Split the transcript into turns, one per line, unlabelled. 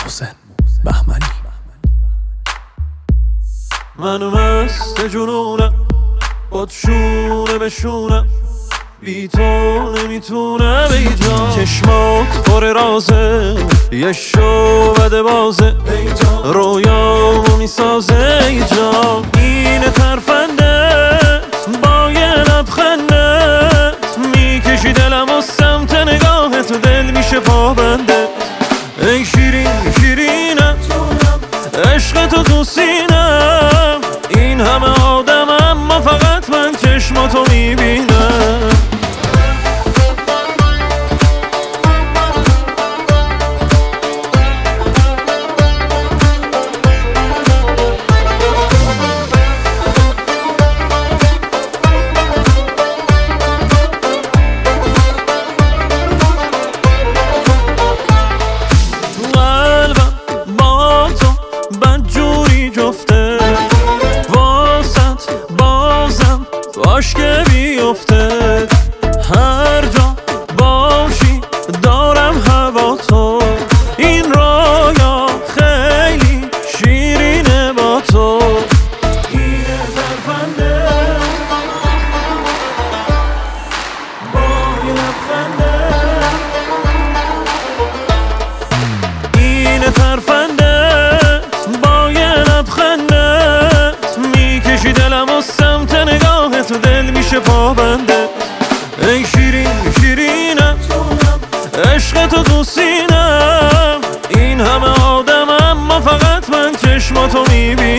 محسن بهمنی.
من مست جنونم، باد شونه به شونم، بی تو نمیتونم ای جان. چشمات پر رازه، یه شعبده بازه، رویامو میسازه ای جان. اینه ترفندت با یه لبخندت، میکشی دلم و سمت نگاهت، دل میشه پابندت. ای شیرین شیرینم، عشق تو تو سینم، این همه آدم اما فقط من چشماتو میبینم. قلبم با تو بدجوری جفته، واسط بازم باش که بیفته. هر جا باشی دارم هوا تو، این رویا خیلی شیرینه با تو. اینه ترفنده با یه لبخنده، اینه ترفندت با یه لبخندت، میکشی دلم و سمت نگاهت، دل میشه پابندت. ای شیرین شیرینم، عشق تو تو سینم، این همه آدم اما فقط من چشماتو میبینم.